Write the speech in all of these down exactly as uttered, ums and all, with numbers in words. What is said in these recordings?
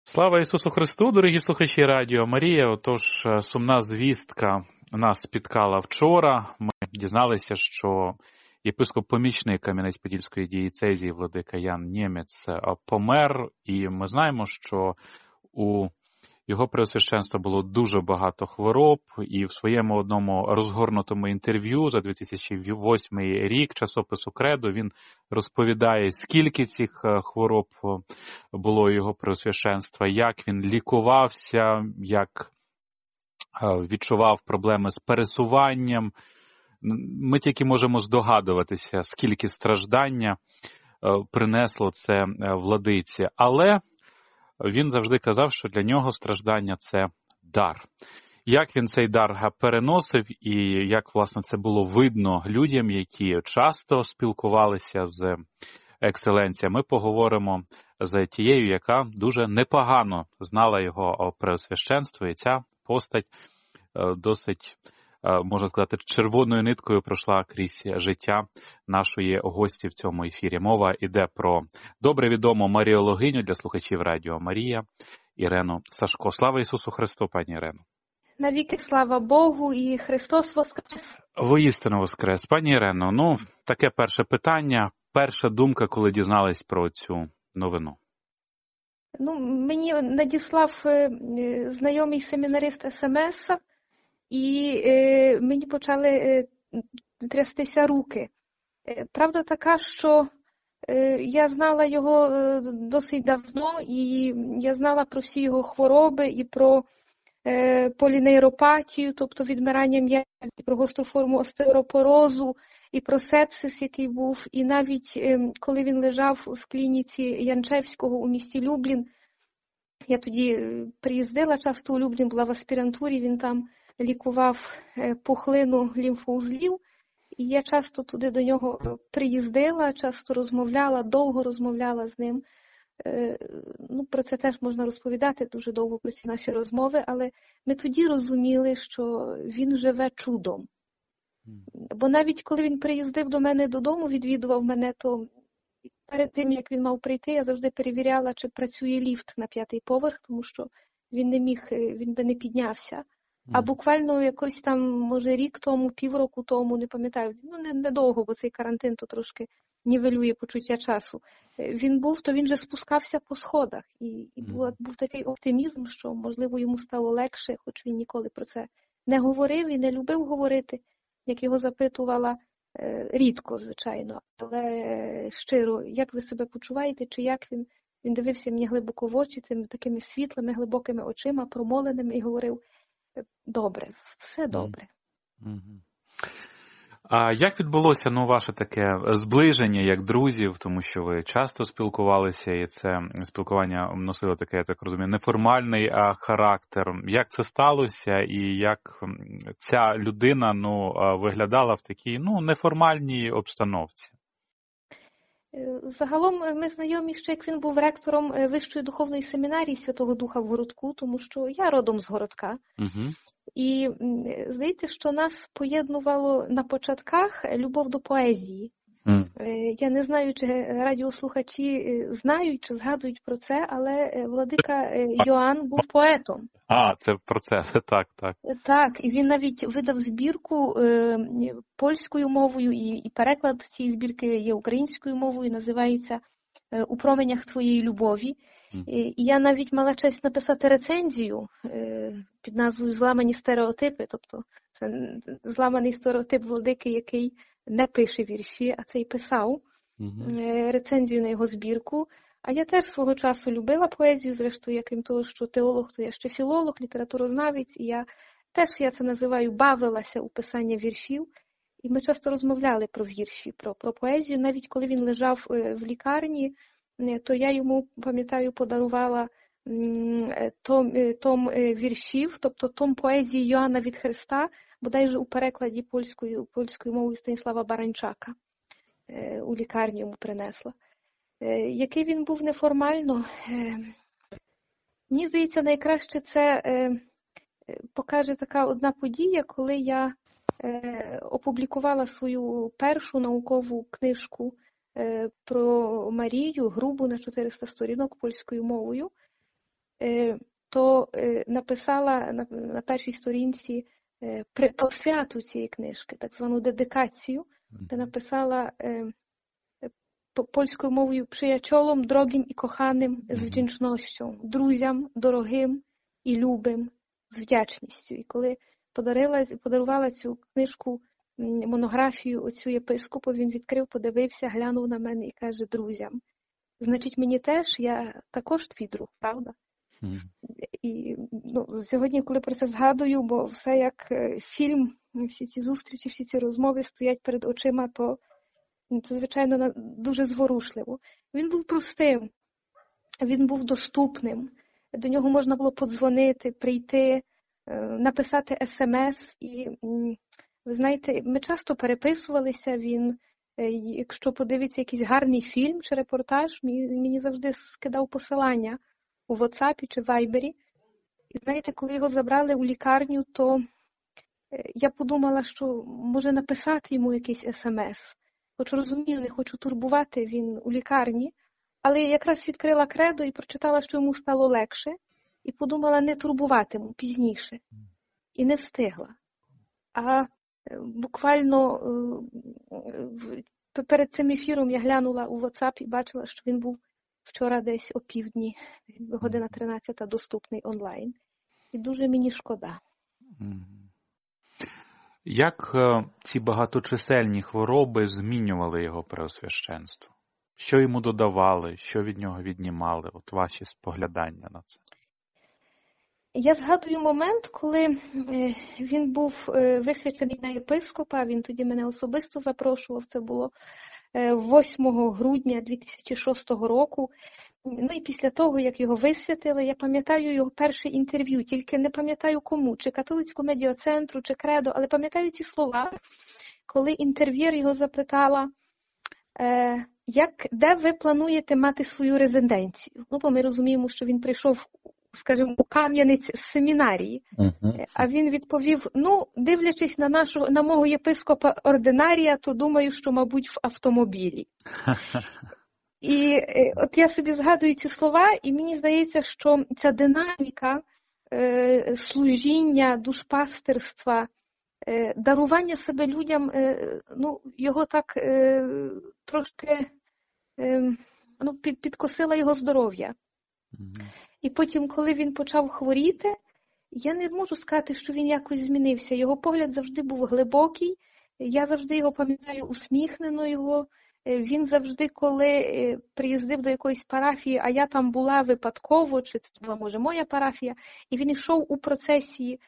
Слава Ісусу Христу, дорогі слухачі Радіо Марія. Отож, сумна звістка нас спіткала вчора. Ми дізналися, що єпископ-помічник Кам'янець-Подільської дієцезії владика Ян Нємець помер. І ми знаємо, що у його преосвященства було дуже багато хвороб, і в своєму одному розгорнутому інтерв'ю за дві тисячі восьмий рік часопису «Кредо» він розповідає, скільки цих хвороб було у його преосвященства, як він лікувався, як відчував проблеми з пересуванням. Ми тільки можемо здогадуватися, скільки страждання принесло це владиці. Але він завжди казав, що для нього страждання – це дар. Як він цей дар переносив і як, власне, це було видно людям, які часто спілкувалися з екселенцією, ми поговоримо з тією, яка дуже непогано знала його преосвященство, і ця постать досить, можна сказати, червоною ниткою пройшла крізь життя нашої гості в цьому ефірі. Мова йде про добре відому маріологиню для слухачів Радіо Марія Ірену Сашко. Слава Ісусу Христу, пані Ірено. Навіки слава Богу і Христос воскрес. Воістину воскрес. Пані Ірено, ну, таке перше питання, перша думка, коли дізнались про цю новину. Ну, мені надіслав е, знайомий семінарист смс, і е, мені почали е, трястися руки. Е, правда така, що е, я знала його е, досить давно, і я знала про всі його хвороби, і про е, полінейропатію, тобто відмирання м'язів, і про гостру форму остеопорозу, і про сепсис, який був. І навіть е, коли він лежав в клініці Янчевського у місті Люблін, я тоді приїздила часто у Люблін, була в аспірантурі, він там лікував пухлину лімфоузлів, і я часто туди до нього приїздила, часто розмовляла, довго розмовляла з ним. Ну, про це теж можна розповідати дуже довго, про ці наші розмови, але ми тоді розуміли, що він живе чудом. Бо навіть коли він приїздив до мене додому, відвідував мене, то перед тим, як він мав прийти, я завжди перевіряла, чи працює ліфт на п'ятий поверх, тому що він не міг, він би не піднявся. А буквально якось там, може, рік тому, півроку тому, не пам'ятаю, ну, недовго, бо цей карантин то трошки нівелює почуття часу. Він був, то він же спускався по сходах. І, і був, був такий оптимізм, що, можливо, йому стало легше, хоч він ніколи про це не говорив і не любив говорити, як його запитувала, рідко, звичайно, але щиро, як ви себе почуваєте, чи як він? Він дивився мені глибоко в очі, цими такими світлими, глибокими очима, промоленими, і говорив: добре, все добре. Mm-hmm. А як відбулося, ну, ваше таке зближення як друзів, тому що ви часто спілкувалися, і це спілкування носило таке, я так розумію, неформальний а, характер. Як це сталося і як ця людина, ну, виглядала в такій, ну, неформальній обстановці? Загалом ми знайомі ще, як він був ректором Вищої духовної семінарії Святого Духа в Городку, тому що я родом з Городка. Uh-huh. І здається, що нас поєднувало на початках любов до поезії. Uh-huh. Я не знаю, чи радіослухачі знають, чи згадують про це, але владика Йоанн був поетом. А, це про це, так, так. Так, і він навіть видав збірку е, польською мовою, і, і переклад цієї збірки є українською мовою, називається «У променях твоєї любові». Mm. І, і я навіть мала честь написати рецензію е, під назвою «Зламані стереотипи», тобто це зламаний стереотип владики, який не пише вірші, а цей писав, mm-hmm. е, рецензію на його збірку. А я теж свого часу любила поезію, зрештою, я, крім того, що теолог, то я ще філолог, літературознавець, і я теж, я це називаю, бавилася у писання віршів. І ми часто розмовляли про вірші, про, про поезію. Навіть коли він лежав в лікарні, то я йому, пам'ятаю, подарувала том, том віршів, тобто том поезії Йоанна від Христа, бодайже у перекладі польською, польською мовою Станіслава Баранчака. У лікарню йому принесла. Який він був неформально, мені здається, найкраще це покаже така одна подія, коли я опублікувала свою першу наукову книжку про Марію, грубу на чотириста сторінок польською мовою. то написала на, на першій сторінці посвяту цієї книжки, так звану дедикацію, де написала польською мовою «Przyjaciołom drogim і коханим з вдячністю, друзям дорогим і любим з вдячністю». І коли подарила, подарувала цю книжку, монографію оцю єпископу, він відкрив, подивився, глянув на мене і каже: «Друзям, значить, мені теж, я також твій друг, правда?» Mm. І ну, сьогодні, коли про це згадую, бо все як фільм, всі ці зустрічі, всі ці розмови стоять перед очима, то це, звичайно, дуже зворушливо. Він був простим, він був доступним, до нього можна було подзвонити, прийти, написати смс. І, ви знаєте, ми часто переписувалися, він, якщо подивиться якийсь гарний фільм чи репортаж, мені завжди скидав посилання у WhatsApp чи Viber. І знаєте, коли його забрали у лікарню, то я подумала, що може написати йому якийсь смс. Хоч розумію, не хочу турбувати, він у лікарні. Але я якраз відкрила кредо і прочитала, що йому стало легше. І подумала, не турбуватиму пізніше. І не встигла. А буквально перед цим ефіром я глянула у WhatsApp і бачила, що він був вчора десь о півдні, година тринадцята, доступний онлайн. І дуже мені шкода. Як ці багаточисельні хвороби змінювали його преосвященство? Що йому додавали, що від нього віднімали? От ваші споглядання на це. Я згадую момент, коли він був висвячений на єпископа, він тоді мене особисто запрошував, це було восьмого грудня дві тисячі шостого року. Ну і після того, як його висвятили, я пам'ятаю його перше інтерв'ю, тільки не пам'ятаю кому, чи католицькому медіацентру, чи кредо, але пам'ятаю ці слова, коли інтерв'єр його запитала, е, як, де ви плануєте мати свою резиденцію? Ну, бо ми розуміємо, що він прийшов, скажімо, у Кам'янець з семінарії, uh-huh. А він відповів, ну, дивлячись на, нашу, на мого єпископа ординарія, то думаю, що, мабуть, в автомобілі. І от я собі згадую ці слова, і мені здається, що ця динаміка е, служіння, душпастерства, е, дарування себе людям, е, ну, його так е, трошки е, ну, під, підкосила його здоров'я. Mm-hmm. І потім, коли він почав хворіти, я не можу сказати, що він якось змінився. Його погляд завжди був глибокий, я завжди його пам'ятаю усміхнено його. Він завжди, коли приїздив до якоїсь парафії, а я там була випадково, чи це була, може, моя парафія, і він йшов у процесії,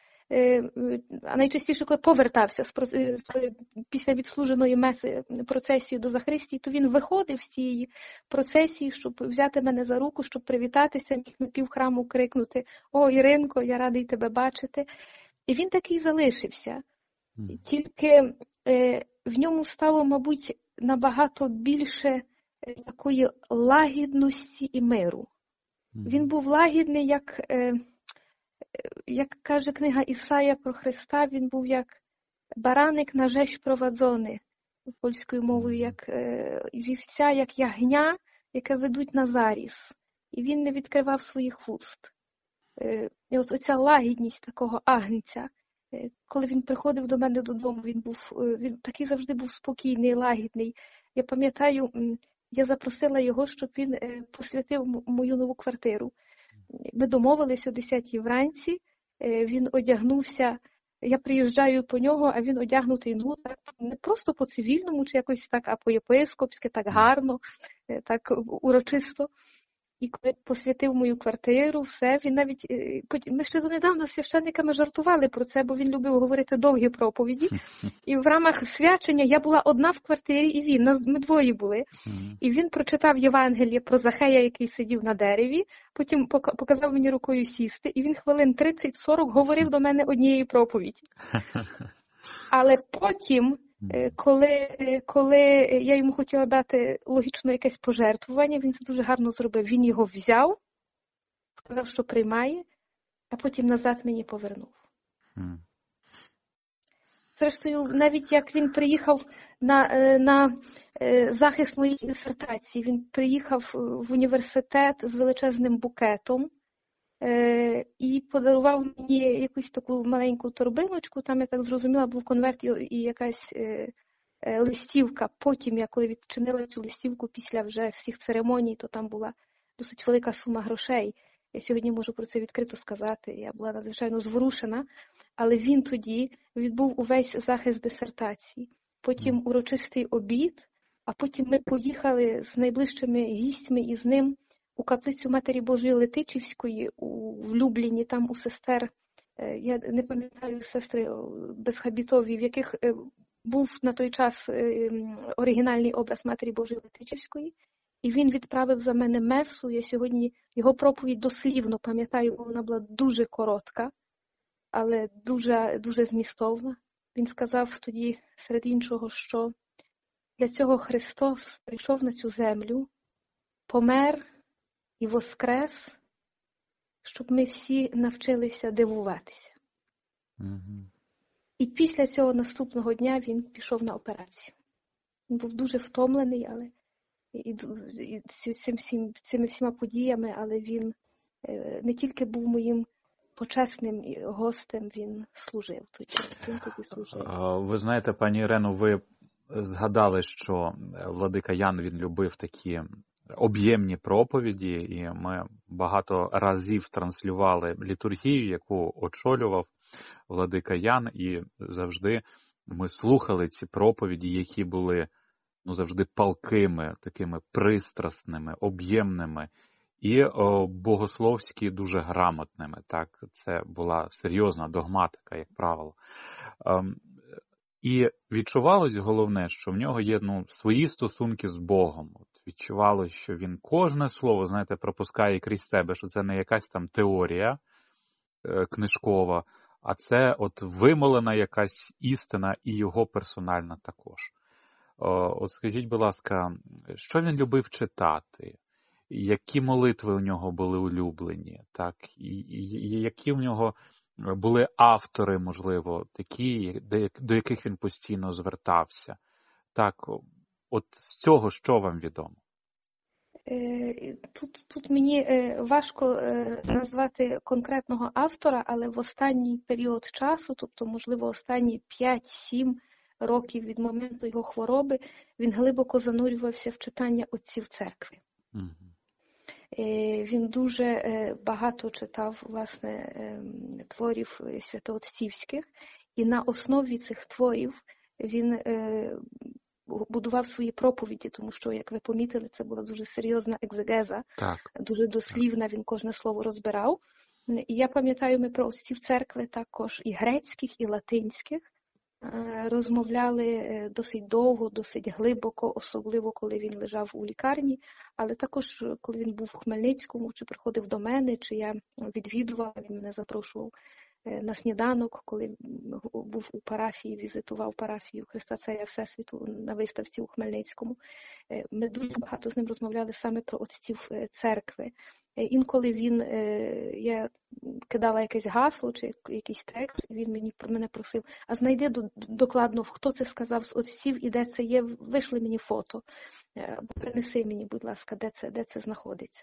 а найчастіше, коли повертався після відслуженої меси процесії до Захристії, то він виходив з цієї процесії, щоб взяти мене за руку, щоб привітатися, міг на півхраму крикнути: «О, Іринко, я радий тебе бачити». І він такий залишився. Тільки в ньому стало, мабуть, набагато більше такої лагідності і миру. Він був лагідний, як, як каже книга Ісая про Христа, він був як бараник на жесть провадзоний, польською мовою, як вівця, як ягня, яке ведуть на заріз. І він не відкривав своїх вуст. І ось оця лагідність такого агнця. Коли він приходив до мене додому, він був, він такий завжди був спокійний, лагідний. Я пам'ятаю, я запросила його, щоб він посвятив мою нову квартиру. Ми домовились о десятій вранці, він одягнувся, я приїжджаю по нього, а він одягнутий, ну, так, не просто по-цивільному, чи якось так, а по-єпископськи, так гарно, так урочисто. І коли посвятив мою квартиру, все, він навіть, ми ще донедавна з священниками жартували про це, бо він любив говорити довгі проповіді. І в рамах свячення я була одна в квартирі, і він, ми двоє були. І він прочитав Євангеліє про Захея, який сидів на дереві, потім показав мені рукою сісти, і він хвилин тридцять-сорок говорив до мене однієї проповіді. Але потім, Коли, коли я йому хотіла дати логічно якесь пожертвування, він це дуже гарно зробив. Він його взяв, сказав, що приймає, а потім назад мені повернув. Mm. Зрештою, навіть як він приїхав на, на захист моєї дисертації, він приїхав в університет з величезним букетом, і подарував мені якусь таку маленьку торбиночку, там, я так зрозуміла, був конверт і якась листівка. Потім, я коли відчинила цю листівку після вже всіх церемоній, то там була досить велика сума грошей. Я сьогодні можу про це відкрито сказати. Я була надзвичайно зворушена. Але він тоді відбув увесь захист дисертації. Потім урочистий обід, а потім ми поїхали з найближчими гістьми і з ним у каплицю Матері Божої Летичівської в Любліні, там у сестер, я не пам'ятаю, сестри безхабітові, в яких був на той час оригінальний образ Матері Божої Летичівської. І він відправив за мене месу. Я сьогодні його проповідь дослівно пам'ятаю, бо вона була дуже коротка, але дуже, дуже змістовна. Він сказав тоді, серед іншого, що для цього Христос прийшов на цю землю, помер і воскрес, щоб ми всі навчилися дивуватися. Mm-hmm. І після цього наступного дня він пішов на операцію. Він був дуже втомлений, але і, і цим, всім, цими всіма подіями, але він не тільки був моїм почесним гостем, він служив тоді. Він тоді служив. Ви знаєте, пані Ірино, ви згадали, що владика Ян, він любив такі об'ємні проповіді, і ми багато разів транслювали літургію, яку очолював владика Ян, і завжди ми слухали ці проповіді, які були ну, завжди палкими, такими пристрасними, об'ємними і о, богословські дуже грамотними. Так, це була серйозна догматика, як правило. Ем, і відчувалось головне, що в нього є ну, свої стосунки з Богом. От відчувалось, що він кожне слово, знаєте, пропускає крізь себе, що це не якась там теорія е, книжкова, а це от вимолена якась істина і його персональна також. От скажіть, будь ласка, що він любив читати? Які молитви у нього були улюблені? Так? І, і, і які в нього були автори, можливо, такі, до яких він постійно звертався? Так, от з цього що вам відомо? Тут, тут мені важко назвати конкретного автора, але в останній період часу, тобто, можливо, останні п'ять-сім років від моменту його хвороби, він глибоко занурювався в читання отців церкви. Угу. Він дуже багато читав, власне, творів святоотцівських, і на основі цих творів він будував свої проповіді, тому що, як ви помітили, це була дуже серйозна екзегеза, так. дуже дослівна, він кожне слово розбирав. І я пам'ятаю, ми про отців церкви також і грецьких, і латинських розмовляли досить довго, досить глибоко, особливо, коли він лежав у лікарні, але також, коли він був у Хмельницькому, чи приходив до мене, чи я відвідував, він мене запрошував на сніданок, коли був у парафії, візитував парафію Христа Царя Всесвіту на виставці у Хмельницькому. Ми дуже багато з ним розмовляли саме про отців церкви. Інколи він, я кидала якесь гасло чи якийсь текст, він мені, мене просив, а знайди докладно, хто це сказав з отців і де це є, вийшли мені фото, або принеси мені, будь ласка, де це, де це знаходиться.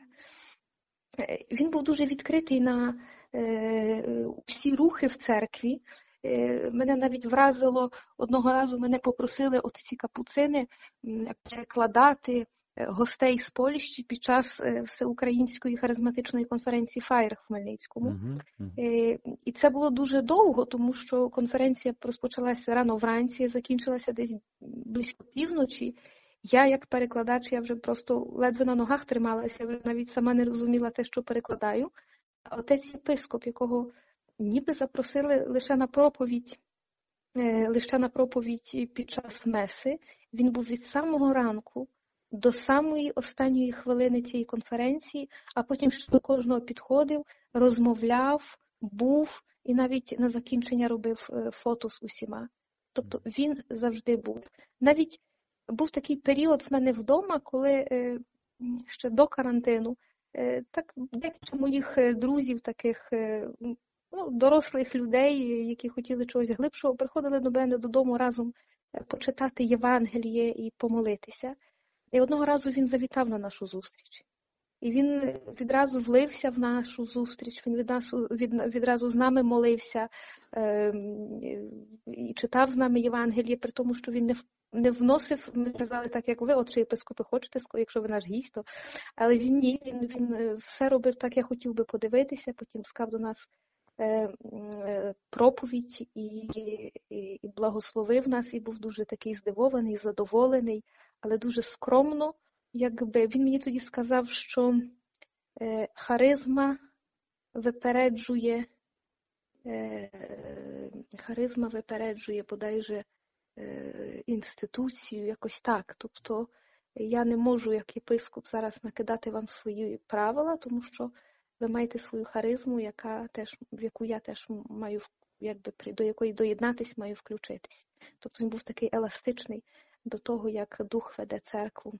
Він був дуже відкритий на е, всі рухи в церкві. Е, мене навіть вразило, одного разу мене попросили отці капуцини перекладати гостей з Польщі під час всеукраїнської харизматичної конференції «Фаєр» в Хмельницькому. Uh-huh, uh-huh. І це було дуже довго, тому що конференція розпочалася рано вранці, закінчилася десь близько півночі. Я, як перекладач, я вже просто ледве на ногах трималася, я вже навіть сама не розуміла те, що перекладаю. А отець єпископ, якого ніби запросили лише на проповідь, лише на проповідь під час меси, він був від самого ранку до самої останньої хвилини цієї конференції, а потім ще до кожного підходив, розмовляв, був і навіть на закінчення робив фото з усіма. Тобто він завжди був. Навіть був такий період в мене вдома, коли ще до карантину, так декілька моїх друзів, таких ну, дорослих людей, які хотіли чогось глибшого, приходили до мене додому разом почитати Євангеліє і помолитися. І одного разу він завітав на нашу зустріч. І він відразу влився в нашу зустріч, він від нас, від, відразу з нами молився е, і читав з нами Євангеліє, при тому, що він не, не вносив, ми казали так, як ви, от чи єпископи хочете, якщо ви наш гість, то... Але він ні, він, він все робив так, я хотів би подивитися, потім сказав до нас е, е, проповідь і, і, і благословив нас, і був дуже такий здивований, задоволений, але дуже скромно. Якби він мені тоді сказав, що е, харизма випереджує, е, харизма випереджує бодайже е, інституцію, якось так. Тобто я не можу, як єпископ, зараз накидати вам свої правила, тому що ви маєте свою харизму, яка теж, в яку я теж маю, якби, до якої доєднатись, маю включитись. Тобто він був такий еластичний до того, як Дух веде церкву.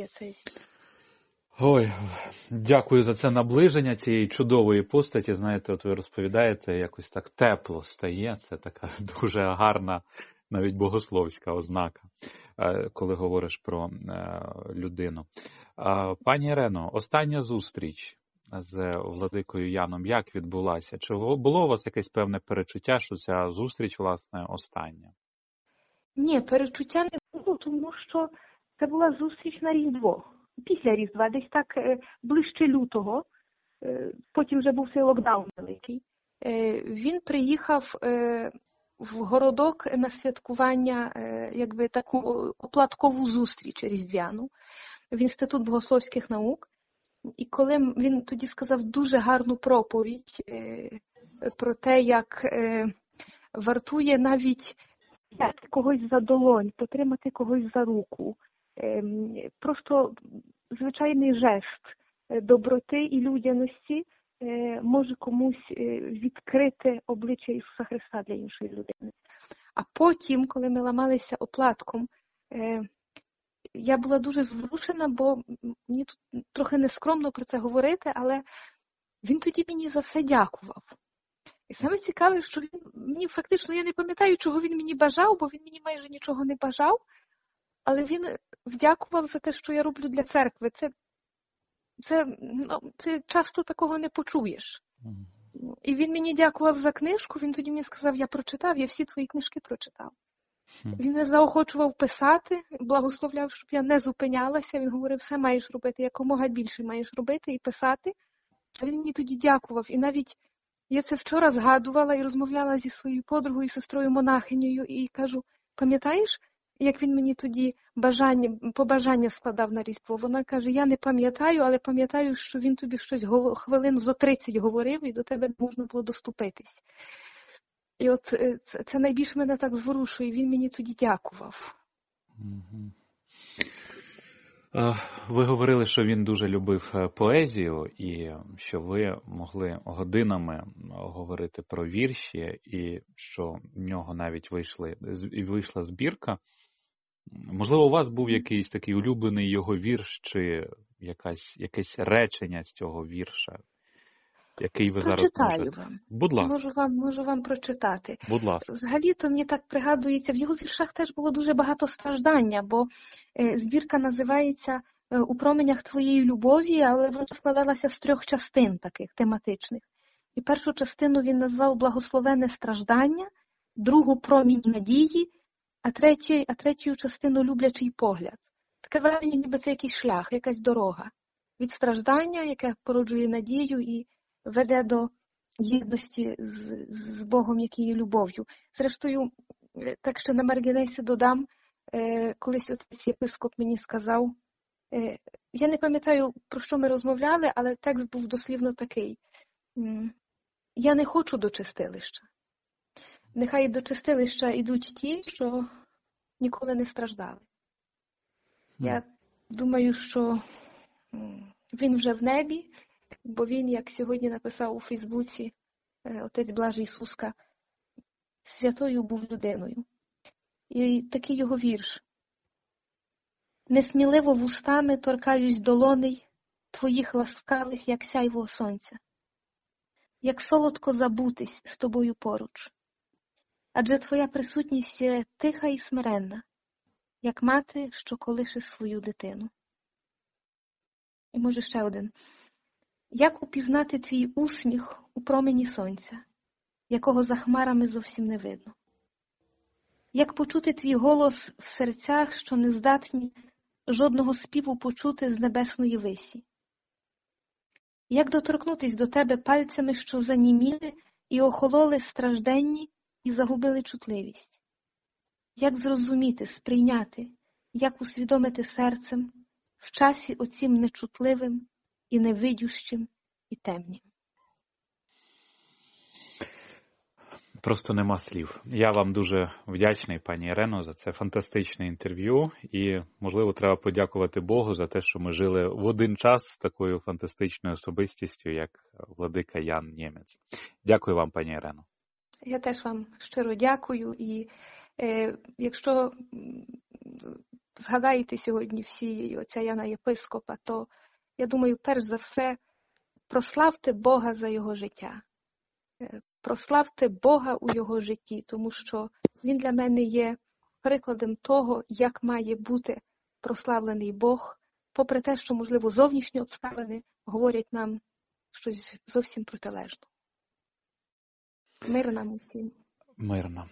Ой, дякую за це наближення цієї чудової постаті. Знаєте, от ви розповідаєте, якось так тепло стає. Це така дуже гарна, навіть богословська ознака, коли говориш про людину. Пані Ірено, остання зустріч з владикою Яном, як відбулася? Чи було у вас якесь певне перечуття, що ця зустріч, власне, остання? Ні, перечуття не було, тому що це була зустріч на Різдво. Після Різдва, десь так ближче лютого, потім вже був цей локдаун великий. Він приїхав в городок на святкування, якби таку оплаткову зустріч різдвяну в Інститут богословських наук. І коли він тоді сказав дуже гарну проповідь про те, як вартує навіть взяти когось за долонь, потримати когось за руку, просто звичайний жест доброти і людяності може комусь відкрити обличчя Ісуса Христа для іншої людини. А потім, коли ми ламалися оплатком, я була дуже зворушена, бо мені тут трохи нескромно про це говорити, але він тоді мені за все дякував. І саме цікаве, що він мені фактично, я не пам'ятаю, чого він мені бажав, бо він мені майже нічого не бажав, але він вдякував за те, що я роблю для церкви. Це, це, ну, ти часто такого не почуєш. І він мені дякував за книжку, він тоді мені сказав, я прочитав, я всі твої книжки прочитав. Він мене заохочував писати, благословляв, щоб я не зупинялася. Він говорив, все маєш робити, якомога більше маєш робити і писати. А він мені тоді дякував. І навіть я це вчора згадувала і розмовляла зі своєю подругою, сестрою монахинею, і кажу, пам'ятаєш, як він мені тоді бажання, побажання складав на Різдво? Вона каже, я не пам'ятаю, але пам'ятаю, що він тобі щось хвилин зо тридцять говорив, і до тебе можна було доступитись. І от це, це найбільше мене так зворушує, він мені тоді дякував. Ви говорили, що він дуже любив поезію, і що ви могли годинами говорити про вірші, і що в нього навіть вийшли, вийшла збірка. Можливо, у вас був якийсь такий улюблений його вірш, чи якась, якесь речення з цього вірша, який ви Прочитаю зараз можете? Вам. Будь ласка. Можу вам, можу вам прочитати. Будь ласка. Взагалі-то мені так пригадується, в його віршах теж було дуже багато страждання, бо збірка називається «У променях твоєї любові», але вона складалася з трьох частин таких тематичних. І першу частину він назвав «Благословенне страждання», другу «Промінь надії», а третю, а третю частину «Люблячий погляд». Таке враження, ніби це якийсь шлях, якась дорога. Від страждання, яке породжує надію і веде до єдності з, з Богом, який є любов'ю. Зрештою, так що на маргінесі додам, е, колись отець єпископ мені сказав, е, я не пам'ятаю, про що ми розмовляли, але текст був дослівно такий. Я не хочу до чистилища. Нехай до чистилища йдуть ті, що ніколи не страждали. Я думаю, що він вже в небі, бо він, як сьогодні написав у Фейсбуці отець Блажий Суска, святою був людиною. І такий його вірш. Несміливо вустами торкаюсь долоней твоїх ласкавих, як сяйво сонця. Як солодко забутись з тобою поруч. Адже твоя присутність є тиха і смиренна, як мати, що колише свою дитину. І може ще один. Як упізнати твій усміх у промені сонця, якого за хмарами зовсім не видно? Як почути твій голос в серцях, що не здатні жодного співу почути з небесної висі? Як доторкнутись до тебе пальцями, що заніміли і охололи стражденні і загубили чутливість? Як зрозуміти, сприйняти, як усвідомити серцем в часі оцім нечутливим і невидющим і темнім? Просто нема слів. Я вам дуже вдячний, пані Ірено, за це фантастичне інтерв'ю. І, можливо, треба подякувати Богу за те, що ми жили в один час з такою фантастичною особистістю, як владика Ян Нємець. Дякую вам, пані Ірено. Я теж вам щиро дякую. І е, якщо згадаєте сьогодні всі отця Яна Єпископа, то, я думаю, перш за все, прославте Бога за його життя. Прославте Бога у його житті, тому що він для мене є прикладом того, як має бути прославлений Бог, попри те, що, можливо, зовнішні обставини говорять нам щось зовсім протилежне. Мир нам усім. Мир нам.